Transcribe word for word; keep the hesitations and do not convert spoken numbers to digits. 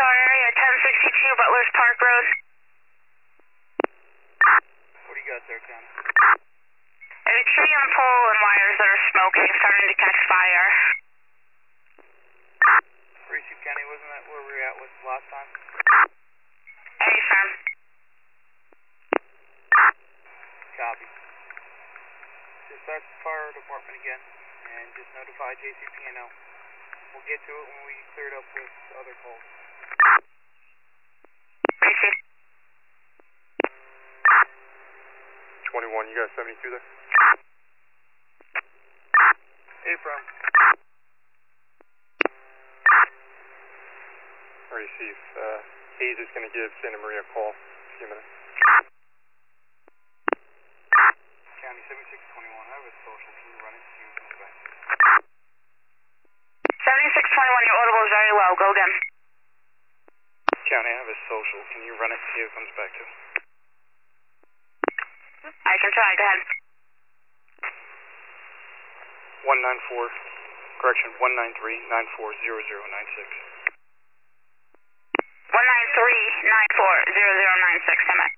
our area, ten sixty-two Butler's Park Road. What do you got there, County? There's a tree on a pole and wires that are smoking, starting to catch fire. Receive County, wasn't that where we were at with last time? Any firm. Copy. Dispatch the fire department again, and just notify J C P N O. We'll get to it when we clear it up with other calls. Receive. twenty-one, you got seventy-two there? Affirm. Receive. Uh, Hayes is going to give Santa Maria a call in a few minutes. County seventy-six twenty-one, I have a social. Can you run it? See who comes back? seventy-six twenty-one, your audible is very low. Go again. County, I have a social. Can you run it? See who comes back to? I can try. Go ahead. one nine four, correction, one nine three nine four zero zero nine six. one nine three nine four zero zero nine six, come back.